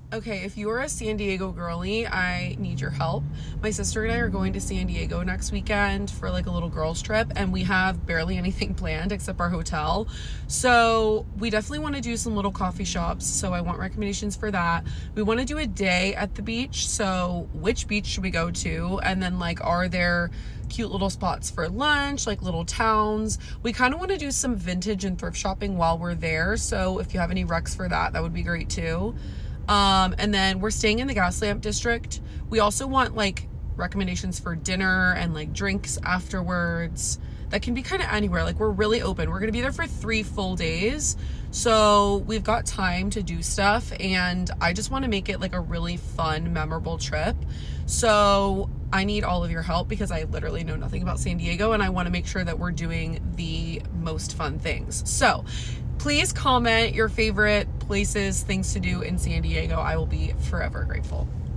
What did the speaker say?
Okay, if you're a San Diego girly, I need your help. My sister and I are going to San Diego next weekend for like a little girls trip, and we have barely anything planned except our hotel. So we definitely want to do some little coffee shops. So I want recommendations for that. We want to do a day at the beach. So which beach should we go to? And then like, are there cute little spots for lunch, like little towns? We kind of want to do some vintage and thrift shopping while we're there. So if you have any recs for that, that would be great too. And then we're staying in the Gaslamp district. We also want like recommendations for dinner and like drinks afterwards. That can be kind of anywhere. Like we're really open. We're going to be there for 3 full days. So we've got time to do stuff, and I just want to make it like a really fun, memorable trip. So I need all of your help because I literally know nothing about San Diego, and I want to make sure that we're doing the most fun things. So please comment your favorite places, things to do in San Diego. I will be forever grateful.